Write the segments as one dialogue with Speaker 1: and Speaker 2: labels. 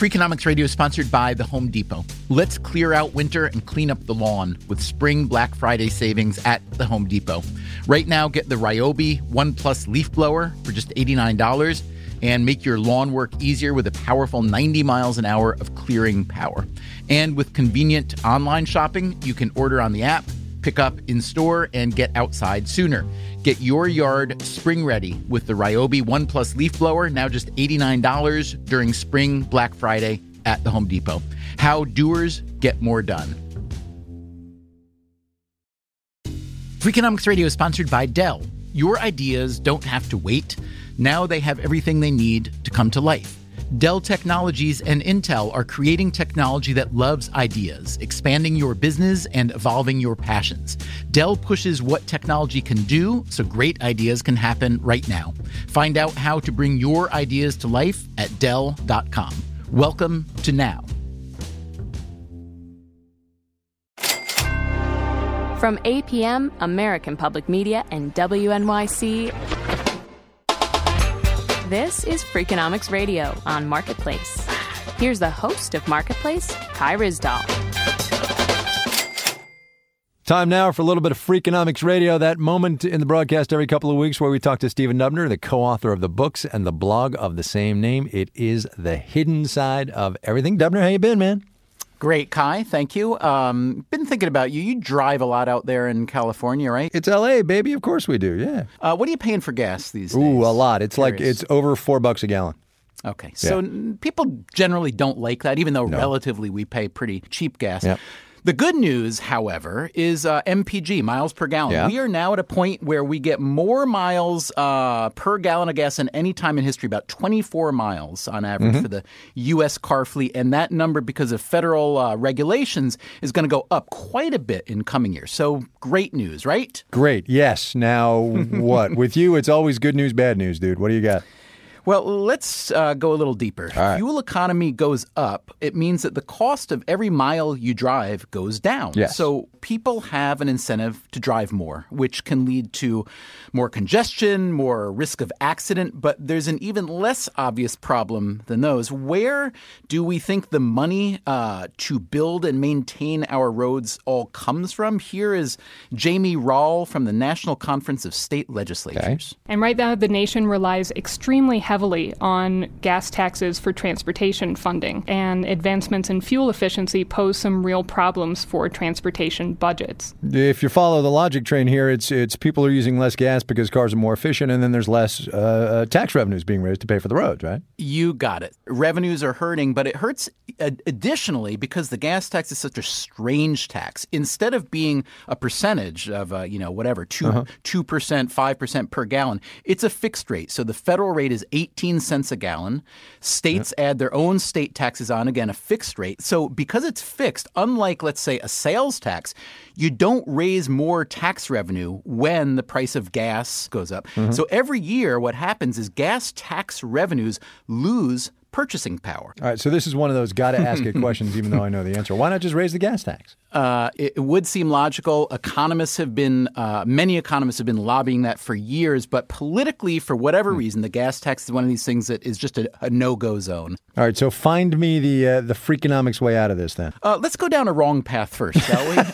Speaker 1: Freakonomics Radio is sponsored by The Home Depot. Let's clear out winter and clean up the lawn with spring Black Friday savings at The Home Depot. Right now, get the Ryobi One Plus leaf blower for just $89 and make your lawn work easier with a powerful 90 miles an hour of clearing power. And with convenient online shopping, you can order on the app, pick up in store, and get outside sooner. Get your yard spring ready with the Ryobi One Plus leaf blower, now just $89 during spring Black Friday at the Home Depot. How doers get more done. Freakonomics Radio is sponsored by Dell. Your ideas don't have to wait. Now they have everything they need to come to life. Dell Technologies and Intel are creating technology that loves ideas, expanding your business and evolving your passions. Dell pushes what technology can do so great ideas can happen right now. Find out how to bring your ideas to life at Dell.com. Welcome to Now.
Speaker 2: From APM, American Public Media, and WNYC, this is Freakonomics Radio on Marketplace. Here's the host of Marketplace, Kai Ryssdal.
Speaker 3: Time now for a little bit of Freakonomics Radio, that moment in the broadcast every couple of weeks where we talk to Stephen Dubner, the co-author of the books and the blog of the same name. It is the hidden side of everything. Dubner, how you been, man?
Speaker 1: Great, Kai. Thank you. Been thinking about you. You drive a lot out there in California, right?
Speaker 3: It's L.A., baby. Of course we do, yeah.
Speaker 1: What are you paying for gas these days?
Speaker 3: Ooh, a lot. It's like it's over $4 a gallon.
Speaker 1: Okay. So people generally don't like that, even though
Speaker 3: No.
Speaker 1: relatively we pay pretty cheap gas.
Speaker 3: Yep.
Speaker 1: The good news, however, is MPG, miles per gallon.
Speaker 3: Yeah.
Speaker 1: We are now at a point where we get more miles per gallon of gas than any time in history, about 24 miles on average for the U.S. car fleet. And that number, because of federal regulations, is going to go up quite a bit in coming years. So great news, right?
Speaker 3: Great, yes. Now, what? With you, it's always good news, bad news, dude. What do you got?
Speaker 1: Well, let's go a little deeper.
Speaker 3: All right.
Speaker 1: Fuel economy goes up. It means that the cost of every mile you drive goes down.
Speaker 3: Yes.
Speaker 1: So people have an incentive to drive more, which can lead to more congestion, more risk of accident. But there's an even less obvious problem than those. Where do we think the money to build and maintain our roads all comes from? Here is Jamie Rawl from the National Conference of State Legislatures.
Speaker 4: And right now, the nation relies extremely heavily on gas taxes for transportation funding, and advancements in fuel efficiency pose some real problems for transportation budgets.
Speaker 3: If you follow the logic train here, it's people are using less gas because cars are more efficient, and then there's less tax revenues being raised to pay for the roads, right?
Speaker 1: You got it. Revenues are hurting, but it hurts additionally because the gas tax is such a strange tax. Instead of being a percentage of, 2%, 5% per gallon, it's a fixed rate. So the federal rate is 18 cents a gallon. States add their own state taxes on, again, a fixed rate. So because it's fixed, unlike, let's say, a sales tax, you don't raise more tax revenue when the price of gas goes up. So every year what happens is gas tax revenues lose purchasing power.
Speaker 3: All right, so this is one of those got to ask it questions, even though I know the answer. Why not just raise the gas tax?
Speaker 1: It would seem logical. Many economists have been lobbying that for years, but politically, for whatever reason, the gas tax is one of these things that is just a no-go zone.
Speaker 3: All right, so find me the Freakonomics way out of this then.
Speaker 1: Let's go down a wrong path first, shall we?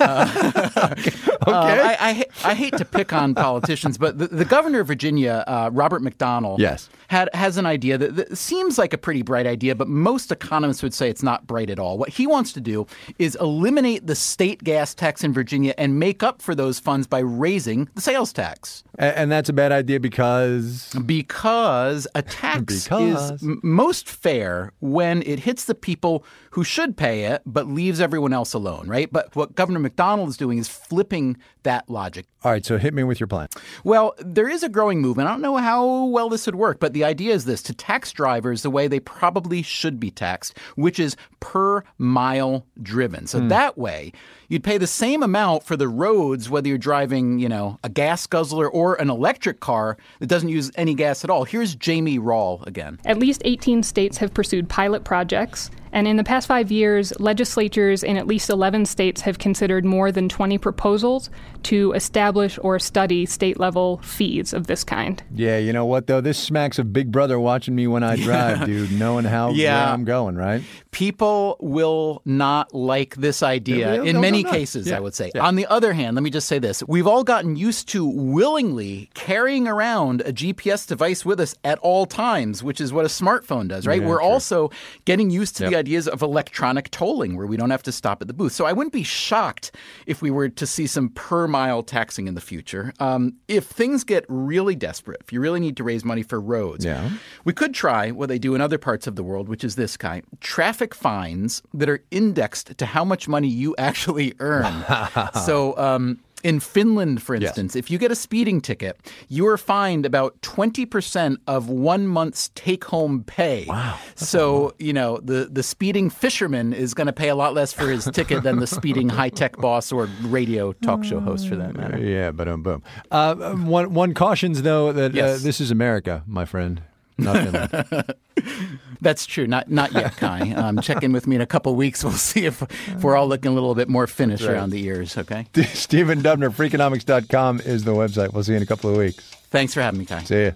Speaker 3: Okay.
Speaker 1: I hate to pick on politicians, but the governor of Virginia, Robert McDonnell,
Speaker 3: Yes.
Speaker 1: has an idea that seems like a pretty bright idea, but most economists would say it's not bright at all. What he wants to do is eliminate the state gas tax in Virginia and make up for those funds by raising the sales tax.
Speaker 3: And that's a bad idea because?
Speaker 1: Because a tax is most fair when it hits the people who should pay it but leaves everyone else alone, right? But what Governor McDonnell is doing is flipping that logic.
Speaker 3: All right, so hit me with your plan.
Speaker 1: Well, there is a growing movement. I don't know how well this would work, but the idea is this: to tax drivers the way they probably should be taxed, which is per mile driven. So that way, you'd pay the same amount for the roads whether you're driving, a gas guzzler or an electric car that doesn't use any gas at all. Here's Jamie Rawl again.
Speaker 4: At least 18 states have pursued pilot projects, And in the past 5 years, legislatures in at least 11 states have considered more than 20 proposals to establish or study state-level fees of this kind.
Speaker 3: Yeah, you know what, though? This smacks of Big Brother watching me when I drive, dude, knowing where I'm going, right?
Speaker 1: People will not like this idea in many cases, I would say. Yeah. On the other hand, let me just say this. We've all gotten used to willingly carrying around a GPS device with us at all times, which is what a smartphone does, right? We're also getting used to the ideas of electronic tolling where we don't have to stop at the booth. So I wouldn't be shocked if we were to see some per-mile taxing in the future. If things get really desperate, if you really need to raise money for roads, we could try what they do in other parts of the world, which is this, Kai. Traffic fines that are indexed to how much money you actually earn. So in Finland, for instance, if you get a speeding ticket, you are fined about 20% of 1 month's take-home pay. Wow. So, the speeding fisherman is going to pay a lot less for his ticket than the speeding high-tech boss or radio talk show host, for that matter.
Speaker 3: Yeah, boom. One cautions, though, that this is America, my friend. Not Finland.
Speaker 1: That's true. Not yet, Kai. Check in with me in a couple weeks. We'll see if we're all looking a little bit more Finnish around the ears, okay?
Speaker 3: Stephen Dubner, Freakonomics.com is the website. We'll see you in a couple of weeks.
Speaker 1: Thanks for having me, Kai.
Speaker 3: See ya.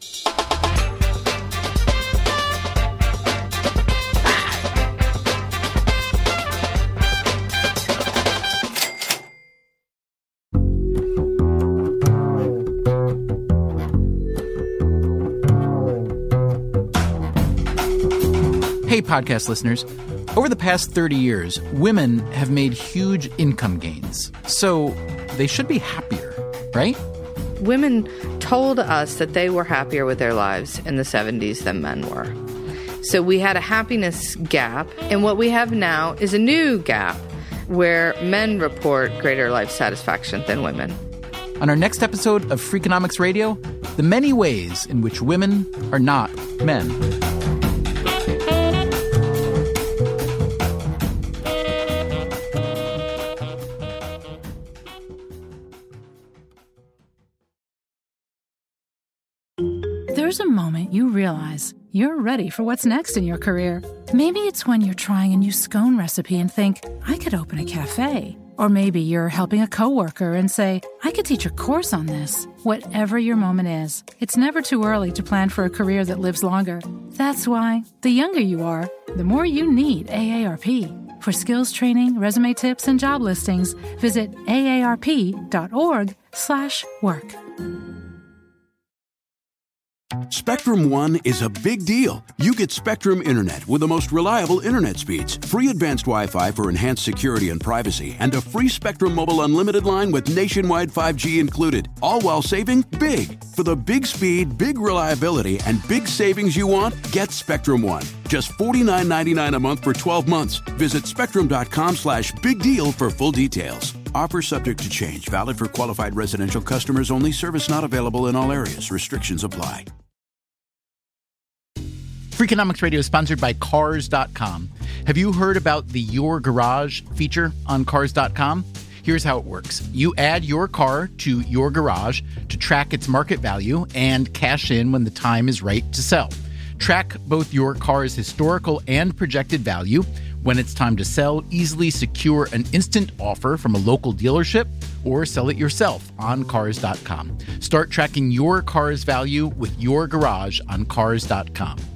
Speaker 1: Hey, podcast listeners. Over the past 30 years, women have made huge income gains. So they should be happier, right?
Speaker 5: Women told us that they were happier with their lives in the 70s than men were. So we had a happiness gap. And what we have now is a new gap where men report greater life satisfaction than women.
Speaker 1: On our next episode of Freakonomics Radio, the many ways in which women are not men.
Speaker 6: There's a moment you realize you're ready for what's next in your career. Maybe it's when you're trying a new scone recipe and think, I could open a cafe. Or maybe you're helping a coworker and say, I could teach a course on this. Whatever your moment is, it's never too early to plan for a career that lives longer. That's why, the younger you are, the more you need AARP. For skills training, resume tips, and job listings, visit aarp.org/work.
Speaker 7: Spectrum One is a big deal. You get Spectrum Internet with the most reliable internet speeds, free advanced Wi-Fi for enhanced security and privacy, and a free Spectrum Mobile Unlimited line with nationwide 5G included, all while saving big. For the big speed, big reliability, and big savings you want, get Spectrum One. Just $49.99 a month for 12 months. Visit spectrum.com/big deal for full details. Offer subject to change. Valid for qualified residential customers only. Service not available in all areas. Restrictions apply.
Speaker 1: Freakonomics Radio is sponsored by Cars.com. Have you heard about the Your Garage feature on Cars.com? Here's how it works. You add your car to your garage to track its market value and cash in when the time is right to sell. Track both your car's historical and projected value. When it's time to sell, easily secure an instant offer from a local dealership or sell it yourself on Cars.com. Start tracking your car's value with your garage on Cars.com.